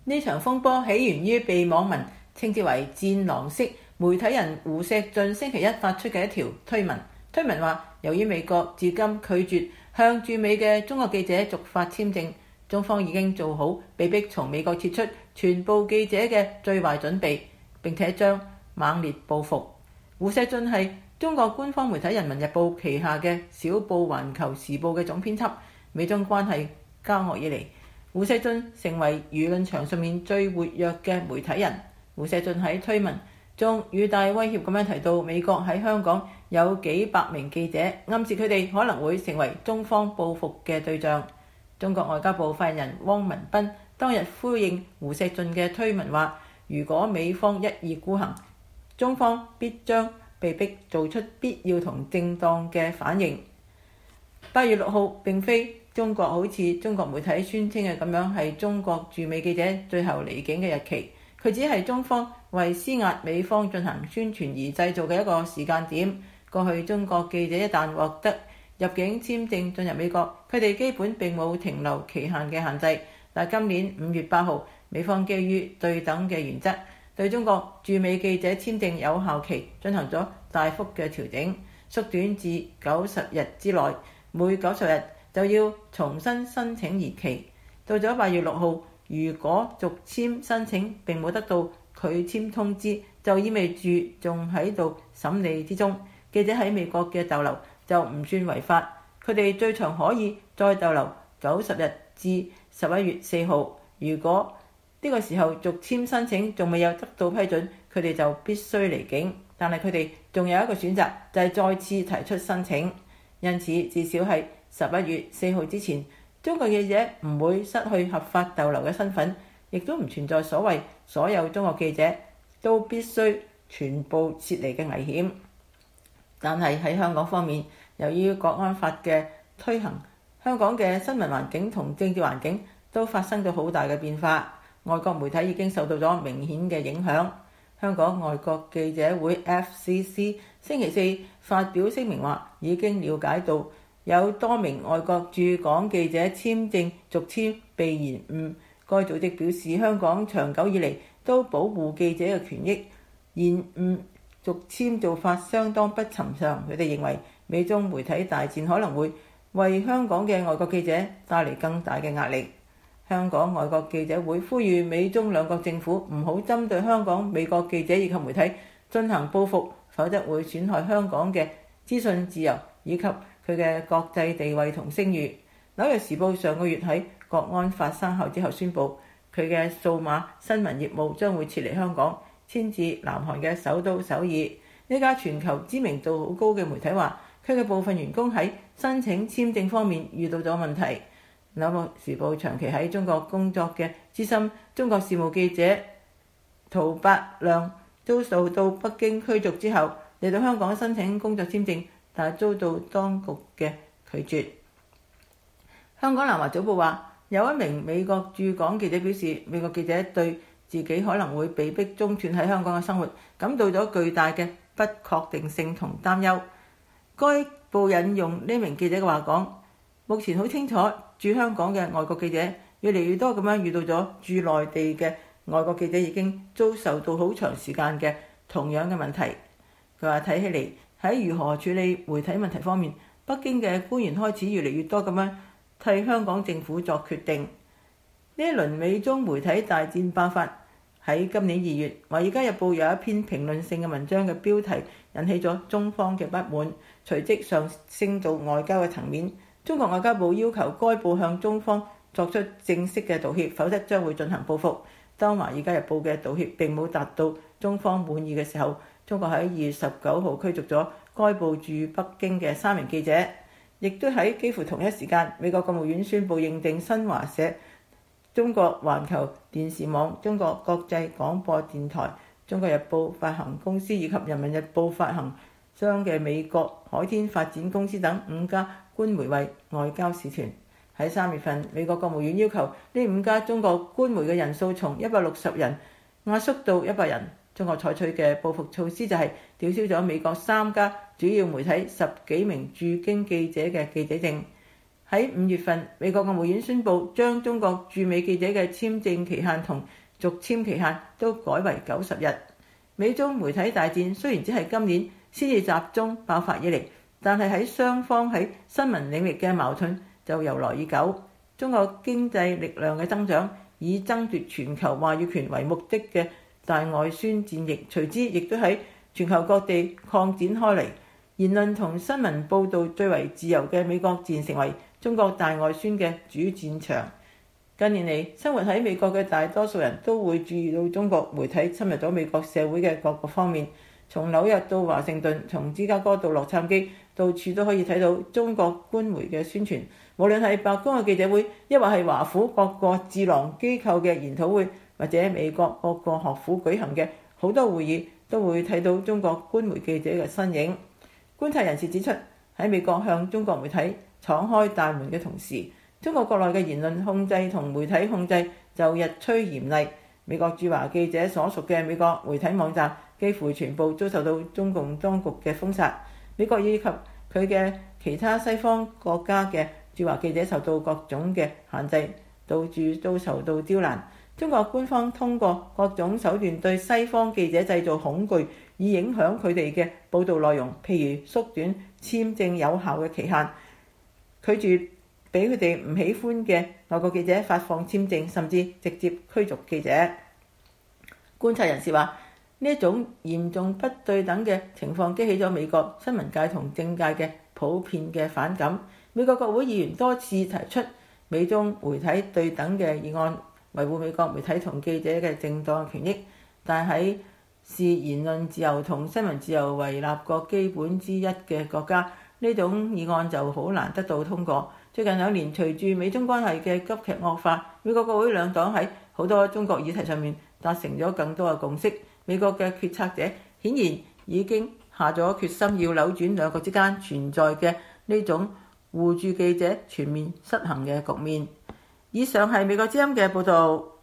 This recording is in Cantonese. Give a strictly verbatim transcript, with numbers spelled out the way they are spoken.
呢場風波起源於被網民稱之為戰狼式媒體人胡錫進星期一發出嘅一條推文。推文話，由於美國至今拒絕向駐美嘅中國記者續發簽證，中方已經做好被逼從美國撤出全部記者嘅最壞準備，並且將猛烈報復。胡錫進係中國官方媒體《人民日報》旗下嘅小報《環球時報》嘅總編輯。美中關係交惡以嚟，胡錫進成為輿論場上面最活躍嘅媒體人。胡錫進喺推文中語帶威脅咁樣提到美國喺香港有幾百名記者，暗示佢哋可能會成為中方報復嘅對象。中國外交部發言人汪文斌當日呼應胡錫進嘅推文話，如果美方一意孤行，中方必將被逼做出必要同正當嘅反應。八月六號並非中國好似中國媒體宣稱嘅咁樣係中國駐美記者最後離境嘅日期，佢只係中方為施壓美方進行宣傳而製造嘅一個時間點。過去中國記者一旦獲得入境簽證進入美國，佢哋基本並冇停留期限嘅限制。但今年五月八號，美方基於對等嘅原則，對中國駐美記者簽證有效期進行咗大幅嘅調整，縮短至九十日之內，每九十日就要重新申請延期。到咗八月六號，如果續簽申請並冇得到拒簽通知，就意味住仲喺度審理之中。記者喺美國嘅逗留就唔算違法，佢哋最長可以再逗留九十日至十一月四號。如果呢個時候續簽申請仲未有得到批准，佢哋就必須離境。但係佢哋仲有一個選擇，就係再次提出申請。因此，至少係十一月四號之前，中國記者唔會失去合法逗留嘅身份，亦都唔存在所謂所有中國記者都必須全部撤離嘅危險。但係喺香港方面，由於國安法嘅推行，香港嘅新聞環境同政治環境都發生咗好大嘅變化，外國媒體已經受到咗明顯嘅影響。香港外國記者會 F C C 星期四發表聲明話，已經了解到有多名外國駐港記者簽證續簽被延誤。該組織表示，香港長久以嚟都保護記者嘅權益，延誤續簽做法相當不尋常。佢哋認為美中媒體大戰可能會為香港嘅外國記者帶嚟更大嘅壓力。香港外國記者會呼籲美中兩國政府唔好針對香港美國記者以及媒體進行報復，否則會損害香港嘅資訊自由以及佢嘅國際地位同聲譽。紐約時報上個月喺國安法生效之後宣布，佢嘅數碼新聞業務將會撤離香港，遷至南韓嘅首都首爾。呢家全球知名度好高嘅媒體話，佢嘅部分員工喺申請簽證方面遇到咗問題。紐約時報長期喺中國工作嘅資深中國事務記者陶伯亮遭受到北京驅逐之後，嚟到香港申請工作簽證，但係遭到當局嘅拒絕。香港南華早報話，有一名美國駐港記者表示，美國記者對自己可能會被逼中斷喺香港嘅生活感到咗巨大嘅不確定性同擔憂。該報引用呢名記者嘅話講，目前好清楚駐香港嘅外國記者越嚟越多咁樣遇到咗駐內地嘅外國記者已經遭受到好長時間嘅同樣嘅問題。佢話睇起嚟喺如何處理媒體問題方面，北京嘅官員開始越嚟越多咁樣替香港政府作決定。呢一輪美中媒體大戰爆發喺今年二月，《華爾街日報》有一篇評論性嘅文章嘅標題引起咗中方嘅不滿，隨即上升到外交嘅層面。中國外交部要求該報向中方作出正式嘅道歉，否則將會進行報復。當《華爾街日報》嘅道歉並冇達到中方滿意嘅時候，中國喺二月十九號驅逐咗該報駐北京嘅三名記者，亦都喺幾乎同一時間，美國國務院宣布認定新華社、中國環球電視網、中國國際廣播電台、中國日報發行公司以及人民日報發行商嘅美國海天發展公司等五家官媒為外交使團。喺三月份，美國國務院要求呢五家中國官媒嘅人數從一百六十人壓縮到一百人。中國採取嘅報復措施就係吊銷咗美國三家主要媒體十幾名駐京記者嘅記者證。 喺五月份，美國國務院宣布將中國駐美記者嘅簽證期限同續簽期限都改為九十日。美中媒體大戰雖然只係今年先至集中爆發以嚟，但係喺雙方喺新聞領域嘅矛盾就由來已久。中國經濟力量嘅增長，以爭奪全球話語權為目的嘅大外宣戰役，隨之亦都喺全球各地擴展開嚟。言論同新聞報導最為自由嘅美國漸成為中國大外宣嘅主戰場。近年嚟，生活喺美國嘅大多數人都會注意到中國媒體侵入咗美國社會嘅各個方面，從紐約到華盛頓，從芝加哥到洛杉磯，到處都可以睇到中國官媒嘅宣傳。無論係白宮嘅記者會，抑或係華府各個智囊機構嘅研討會，或者美國各個學府舉行嘅好多會議，都會睇到中國官媒記者嘅身影。觀察人士指出，喺美國向中國媒體敞開大門嘅同時，中國國內嘅言論控制同媒體控制就日趨嚴厲。美國駐華記者所屬嘅美國媒體網站幾乎全部遭受到中共當局嘅封殺。美國以及佢嘅其他西方國家嘅駐華記者受到各種嘅限制，到處都受到刁難。中國官方通過各種手段對西方記者製造恐懼，以影響佢哋嘅報導內容，譬如縮短簽證有效嘅期限，拒絕俾佢哋唔喜歡嘅外國記者發放簽證，甚至直接驅逐記者。觀察人士話，呢一種嚴重不對等嘅情況激起咗美國新聞界同政界嘅普遍嘅反感。美國國會議員多次提出美中媒體對等嘅議案，維護美國媒體同記者嘅正當權益，但喺視言論自由同新聞自由為立國基本之一嘅國家，呢種議案就好難得到通過。最近兩年，隨住美中關係嘅急劇惡化，美國國會兩黨喺好多中國議題上面達成咗更多嘅共識。美國嘅決策者顯然已經下咗決心，要扭轉兩國之間存在嘅呢種互助記者全面失衡嘅局面。以上係美國之音嘅報導。